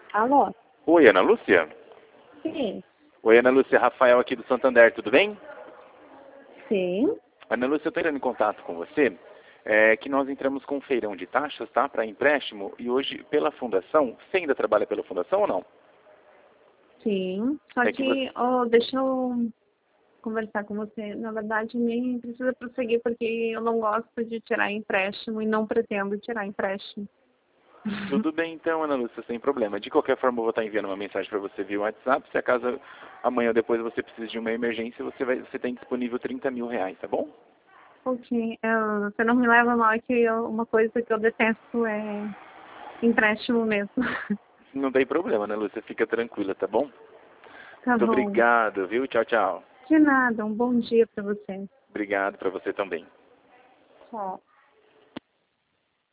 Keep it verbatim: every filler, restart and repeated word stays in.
Alô? Oi, Ana Lúcia? Sim. Oi, Ana Lúcia, Rafael aqui do Santander, tudo bem? Sim. Ana Lúcia, eu estou entrando em contato com você, é, que nós entramos com um feirão de taxas, tá, para empréstimo, e hoje, pela fundação, você ainda trabalha pela fundação ou não? Sim. Só É que você... que, oh, deixa eu conversar com você. Na verdade, nem precisa prosseguir porque eu não gosto de tirar empréstimo e não pretendo tirar empréstimo. Tudo bem então, Ana Lúcia, sem problema. De qualquer forma, eu vou estar enviando uma mensagem para você via WhatsApp. Se acaso amanhã ou depois você precisa de uma emergência, você, vai, você tem disponível trinta mil reais, tá bom? Ok. Eu, você não me leva mal é que eu, uma coisa que eu detesto é empréstimo mesmo. Não tem problema, Ana Lúcia, fica tranquila, tá bom? Tá Muito bom. obrigado, viu? Tchau, tchau. De nada. Um bom dia para você. Obrigado para você também. Tchau.